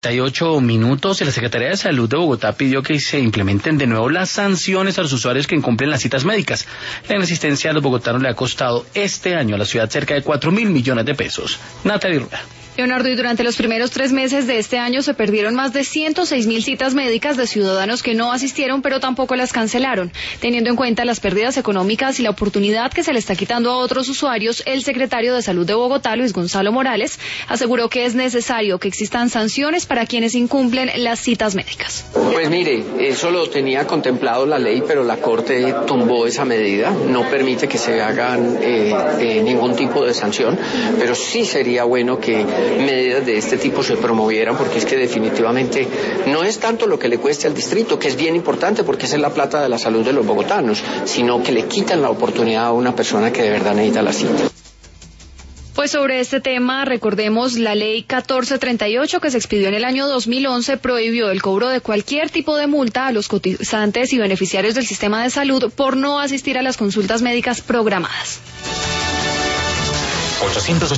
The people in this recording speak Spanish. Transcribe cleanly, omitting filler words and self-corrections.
8 minutos y la Secretaría de Salud de Bogotá pidió que se implementen de nuevo las sanciones a los usuarios que incumplen las citas médicas. La inasistencia a los bogotanos le ha costado este año a la ciudad cerca de 4.000 millones de pesos. Natalie Rueda. Leonardo, y durante los primeros 3 meses de este año se perdieron más de 106.000 citas médicas de ciudadanos que no asistieron, pero tampoco las cancelaron. Teniendo en cuenta las pérdidas económicas y la oportunidad que se le está quitando a otros usuarios, el secretario de Salud de Bogotá, Luis Gonzalo Morales, aseguró que es necesario que existan sanciones para quienes incumplen las citas médicas. Pues mire, eso lo tenía contemplado la ley, pero la Corte tumbó esa medida, no permite que se hagan ningún tipo de sanción, pero sí sería bueno que medidas de este tipo se promovieran, porque es que definitivamente no es tanto lo que le cueste al distrito, que es bien importante porque esa es la plata de la salud de los bogotanos, sino que le quitan la oportunidad a una persona que de verdad necesita la cita. Pues sobre este tema, recordemos, la ley 1438 que se expidió en el año 2011 prohibió el cobro de cualquier tipo de multa a los cotizantes y beneficiarios del sistema de salud por no asistir a las consultas médicas programadas.